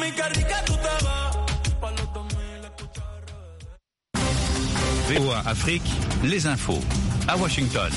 VOA Afrique, les infos à Washington.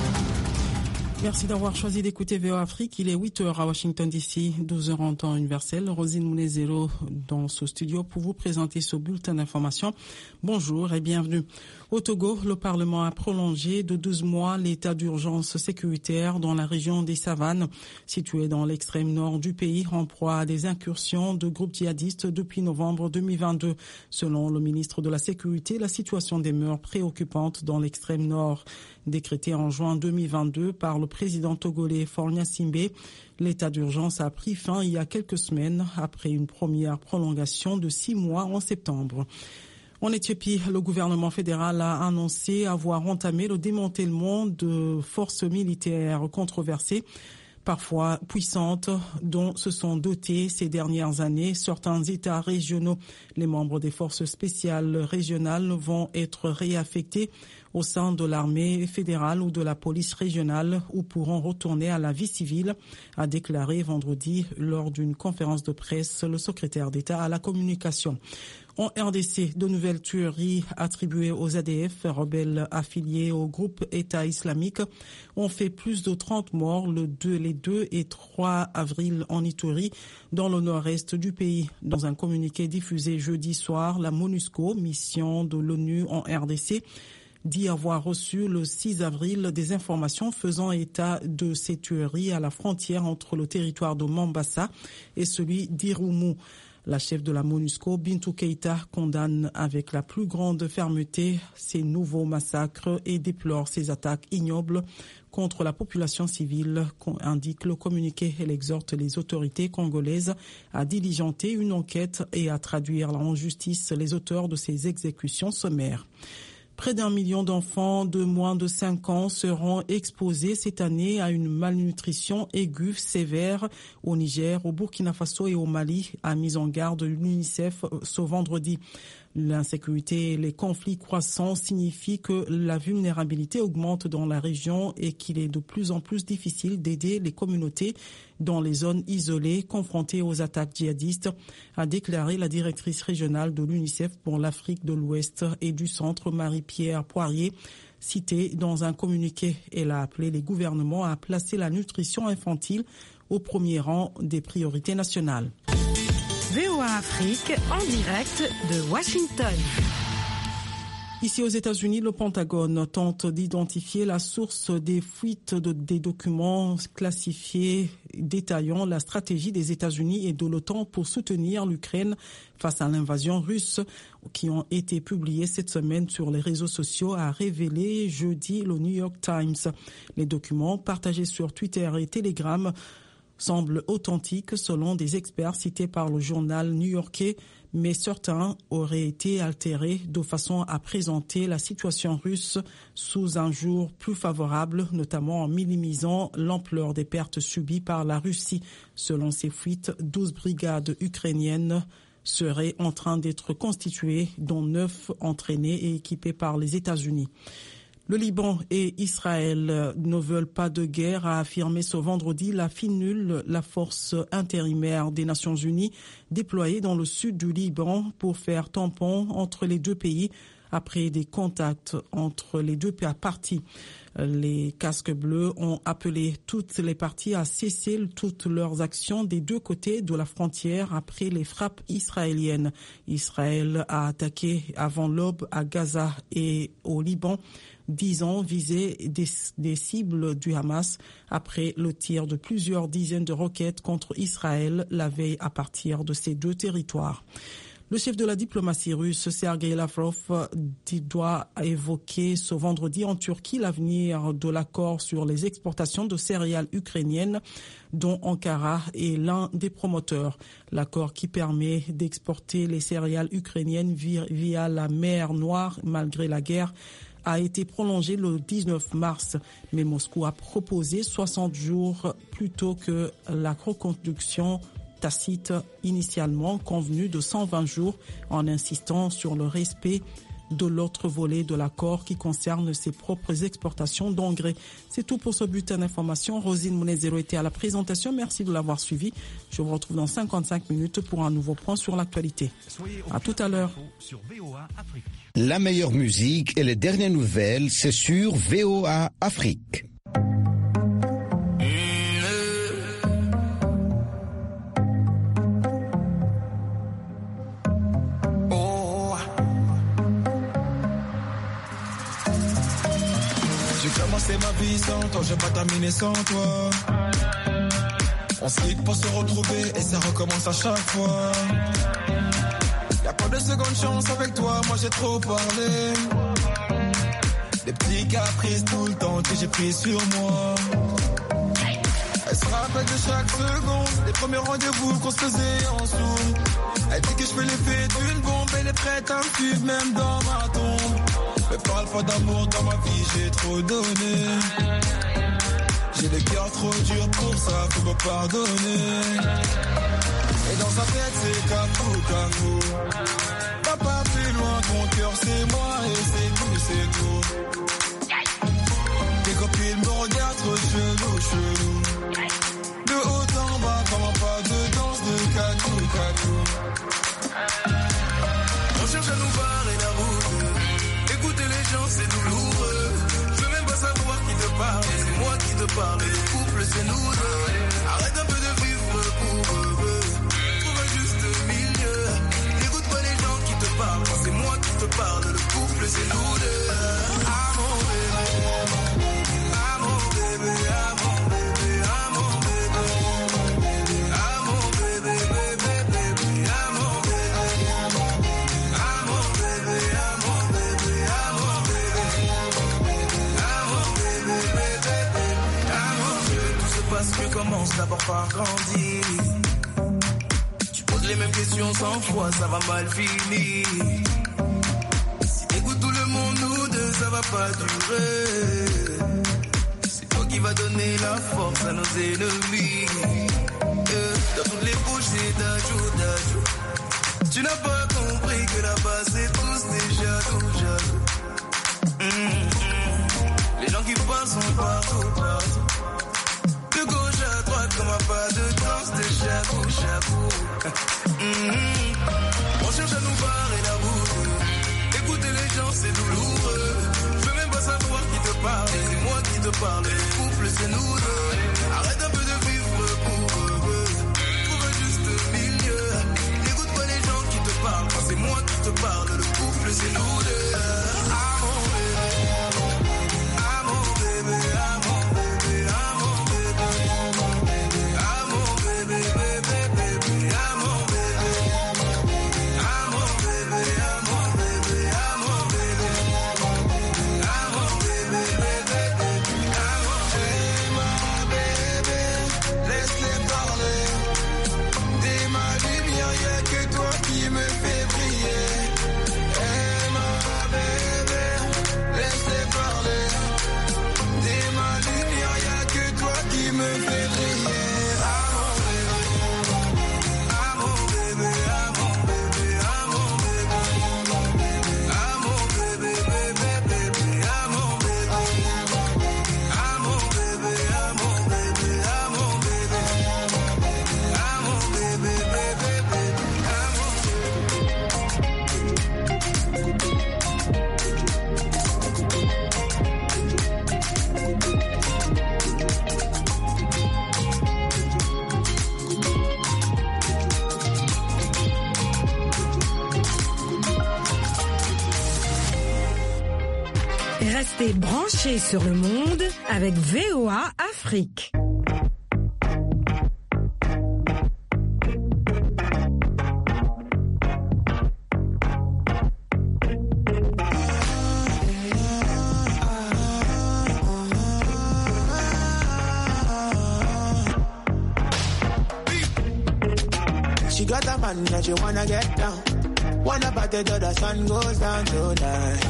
Merci d'avoir choisi d'écouter VOA Afrique. Il est 8h à Washington DC, 12h en temps universel. Rosine Mounezero dans ce studio pour vous présenter ce bulletin d'information. Bonjour et bienvenue. Au Togo, le Parlement a prolongé de 12 mois l'état d'urgence sécuritaire dans la région des Savanes, située dans l'extrême nord du pays, en proie à des incursions de groupes djihadistes depuis novembre 2022. Selon le ministre de la Sécurité, la situation demeure préoccupante dans l'extrême nord. Décrété en juin 2022 par le président togolais Faure Gnassingbé, l'état d'urgence a pris fin il y a quelques semaines après une première prolongation de 6 mois en septembre. En Éthiopie, le gouvernement fédéral a annoncé avoir entamé le démantèlement de forces militaires controversées, parfois puissantes, dont se sont dotés ces dernières années certains États régionaux. Les membres des forces spéciales régionales vont être réaffectés au sein de l'armée fédérale ou de la police régionale ou pourront retourner à la vie civile, a déclaré vendredi lors d'une conférence de presse le secrétaire d'État à la communication. En RDC, de nouvelles tueries attribuées aux ADF, rebelles affiliés au groupe État islamique, ont fait plus de 30 morts les 2 et 3 avril en Ituri, dans le nord-est du pays. Dans un communiqué diffusé jeudi soir, la MONUSCO, mission de l'ONU en RDC, dit avoir reçu le 6 avril des informations faisant état de ces tueries à la frontière entre le territoire de Mambasa et celui d'Irumu. La chef de la MONUSCO, Bintou Keïta, condamne avec la plus grande fermeté ces nouveaux massacres et déplore ces attaques ignobles contre la population civile, indique le communiqué. Elle exhorte les autorités congolaises à diligenter une enquête et à traduire en justice les auteurs de ces exécutions sommaires. Près d'1 million d'enfants de moins de 5 ans seront exposés cette année à une malnutrition aiguë sévère au Niger, au Burkina Faso et au Mali, a mis en garde l'UNICEF ce vendredi. L'insécurité et les conflits croissants signifient que la vulnérabilité augmente dans la région et qu'il est de plus en plus difficile d'aider les communautés dans les zones isolées confrontées aux attaques djihadistes, a déclaré la directrice régionale de l'UNICEF pour l'Afrique de l'Ouest et du Centre, Marie-Pierre Poirier, citée dans un communiqué. Elle a appelé les gouvernements à placer la nutrition infantile au premier rang des priorités nationales. VOA Afrique en direct de Washington. Ici aux États-Unis, le Pentagone tente d'identifier la source des fuites des documents classifiés détaillant la stratégie des États-Unis et de l'OTAN pour soutenir l'Ukraine face à l'invasion russe, qui ont été publiés cette semaine sur les réseaux sociaux, a révélé jeudi le New York Times. Les documents partagés sur Twitter et Telegram semblent authentiques selon des experts cités par le journal new-yorkais, mais certains auraient été altérés de façon à présenter la situation russe sous un jour plus favorable, notamment en minimisant l'ampleur des pertes subies par la Russie. Selon ces fuites, 12 brigades ukrainiennes seraient en train d'être constituées, dont 9 entraînées et équipées par les États-Unis. Le Liban et Israël ne veulent pas de guerre, a affirmé ce vendredi la FINUL, la force intérimaire des Nations Unies, déployée dans le sud du Liban pour faire tampon entre les deux pays après des contacts entre les deux parties. Les casques bleus ont appelé toutes les parties à cesser toutes leurs actions des deux côtés de la frontière après les frappes israéliennes. Israël a attaqué avant l'aube à Gaza et au Liban, disant viser des cibles du Hamas après le tir de plusieurs dizaines de roquettes contre Israël la veille à partir de ces deux territoires. Le chef de la diplomatie russe, Sergei Lavrov, doit évoquer ce vendredi en Turquie l'avenir de l'accord sur les exportations de céréales ukrainiennes, dont Ankara est l'un des promoteurs. L'accord qui permet d'exporter les céréales ukrainiennes via la mer Noire malgré la guerre a été prolongé le 19 mars, mais Moscou a proposé 60 jours plutôt que la reconduction tacite initialement convenue de 120 jours en insistant sur le respect de l'autre volet de l'accord qui concerne ses propres exportations d'engrais. C'est tout pour ce bulletin d'information. Rosine Mounezero était à la présentation. Merci de l'avoir suivi. Je vous retrouve dans 55 minutes pour un nouveau point sur l'actualité. À tout à l'heure. La meilleure musique et les dernières nouvelles, c'est sur VOA Afrique. J'ai commencé ma vie sans toi, j'ai pas terminé sans toi. On se quitte pour se retrouver et ça recommence à chaque fois. Y'a pas de seconde chance avec toi, moi j'ai trop parlé. Des petits caprices tout le temps que j'ai pris sur moi. Elle se rappelle de chaque seconde, les premiers rendez-vous qu'on se faisait en zoom. Elle dit que je fais l'effet d'une bombe, elle est prête à me suivre même dans ma tombe. Mais parle pas d'amour dans ma vie, j'ai trop donné. J'ai le cœur trop dur pour ça, faut me pardonner. Et dans sa tête c'est cafou. Papa plus loin, ton cœur c'est moi et c'est tout. Tes copines me regardent trop chelou. De haut en bas, comment pas de danse de catou. On cherche à nous barrer la route. Écouter les gens c'est douloureux. Je veux même pas savoir qui te parle. C'est moi qui te parle. Le couple c'est nous deux. Arrête un peu de vivre pour eux. Trouve un juste milieu. N'écoute pas les gens qui te parlent. C'est moi qui te parle. Le couple c'est nous deux. Ah mon bébé. Ah mon bébé. Ah mon bébé. Ah mon bébé. Ah mon bébé. Bébé. Ah mon bébé. Ah mon bébé. Ah mon bébé. Ah mon bébé. Tout se passe mieux, commence d'abord par grandir. Tu poses les mêmes questions 100 fois, ça va mal finir. Si t'écoutes tout le monde, nous deux, ça va pas durer. C'est toi qui vas donner la force à nos ennemis. Dans toutes les bouches, c'est d'ajou. Tu n'as pas compris que là-bas, c'est tous des jaloux. Les gens qui parlent sont partout. De gauche à droite, comme un pas de danse de chabou. On cherche à nous barrer la route. Écouter les gens, c'est douloureux. Je veux même pas savoir qui te parle. C'est moi qui te parle. Le couple, c'est nous deux. Arrête un peu de vivre pour eux. Trouve un juste milieu. N'écoute pas les gens qui te parlent. C'est moi qui te parle. Le couple, c'est nous deux. Ah mon bébé. Ah mon bébé. Ah mon bébé. Ah mon bébé. Ah mon bébé. Bébé. Ah mon bébé. Ah mon bébé. Ah mon bébé. Ah mon bébé. Ah mon bébé. Ah mon bébé. Ma bébé, laisse-les parler. T'es ma lumière, y'a que toi qui me fait briller. Ma bébé, laisse-les parler. T'es ma lumière, y'a que toi qui me fait briller. Ah mon bébé. Ah mon bébé. Ah mon bébé. Ah mon bébé. Ah mon bébé. Bébé. Ah mon bébé. Ah mon bébé. Ah mon bébé. Ah mon bébé. Ah mon bébé. Bébé. Ah mon Restez branchés sur le monde avec VOA Afrique. She got a man that you wanna get down. Wanna party till the sun goes down tonight.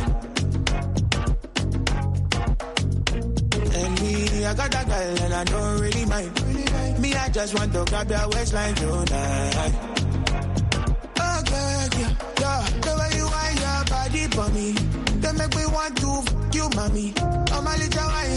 And me, I got a girl and I don't really mind. Me, I just want to grab your waistline tonight. Oh, girl, yeah. The way you wind your body for me. mommy. Oh my little wine,